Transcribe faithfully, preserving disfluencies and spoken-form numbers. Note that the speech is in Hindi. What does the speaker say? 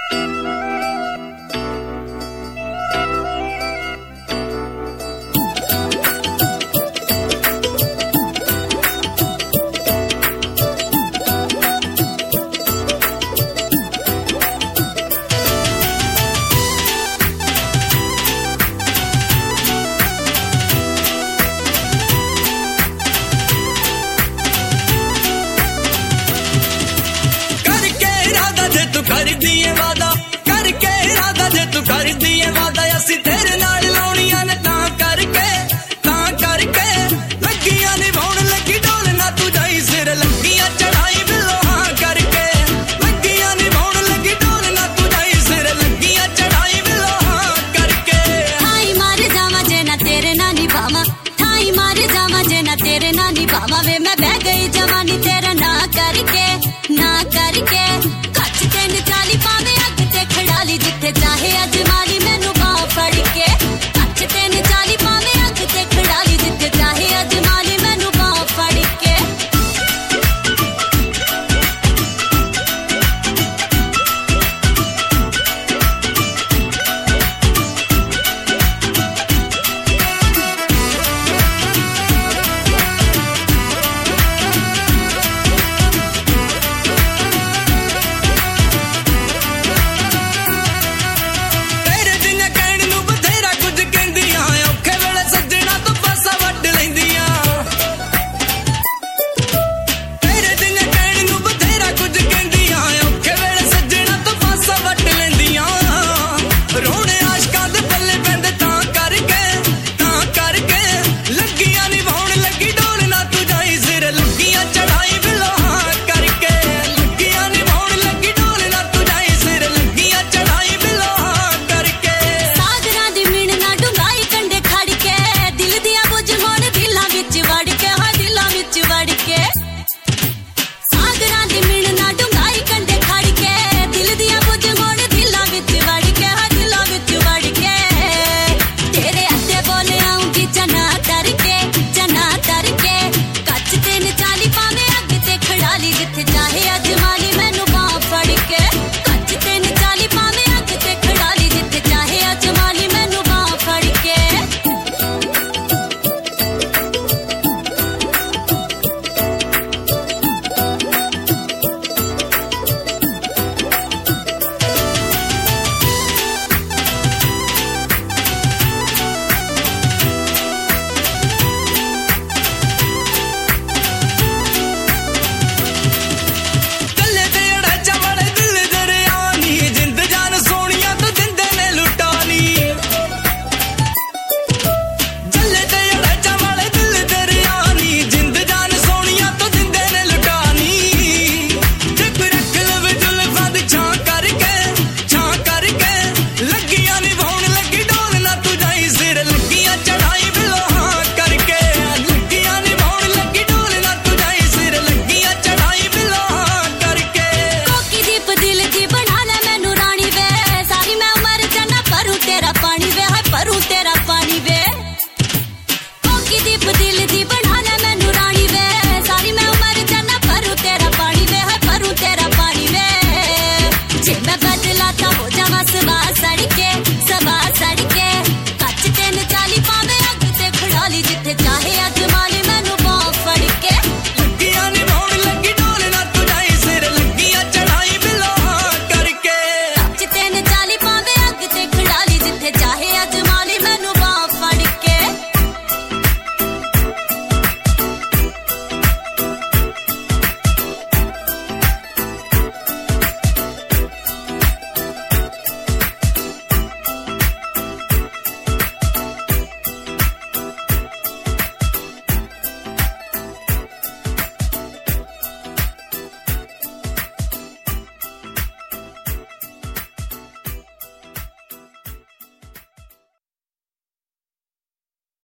कर दिए वादा करके इरादा जे तू कर दिए वादा असी तेरे नाल लाउणियां ने तां करके तां करके लगियां निभाउण लगी डोल ना तू जाई सिर लगियां चढ़ाई बिलो हां करके लगियां निभाउण लगी डोल ना तू जाई सिर लगियां चढ़ाई बिलो हां करके ठाई मार जावा जे ना तेरे ना निभावा ठाई मार जावा जे ना तेरे ना निभावा वे मैं बह गई जवानी तेरा ना करके ना करके चाली पावे अग ते खड़ाली जिथे चाहे अजमाली मैनू बाह फड़ के अच तेन चाली पावे अग ते खड़ाली जिथे चाहे अजमाली मैनू बाह फड़ के सड़के